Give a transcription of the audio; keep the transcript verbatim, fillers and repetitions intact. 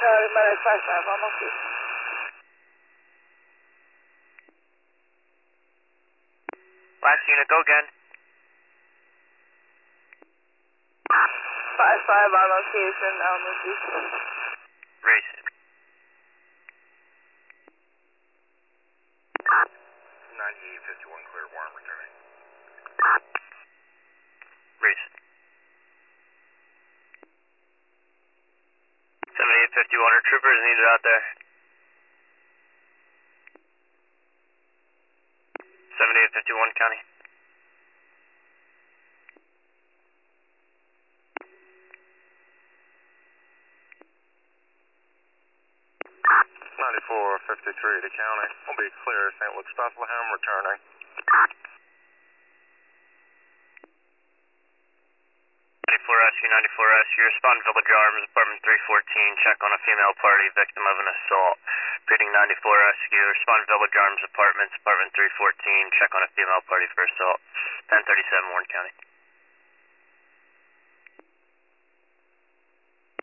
medic five five, almost here. Last unit, go again. five five on location, Alamo East. Race. ninety-eight fifty-one, clear, warm, returning. Race. seventy-eight fifty-one, our troopers needed out there. seventy-eight fifty-one, County. ninety-four fifty-three to County. We'll be clear, Saint Luke's, Bethlehem, returning. ninety-four S U, ninety-four S U, respond Village Arms, apartment three fourteen, check on a female party, victim of an assault. Reading ninety-four S U, respond Village Arms Apartments, apartment three fourteen, check on a female party for assault. ten thirty-seven, Warren County.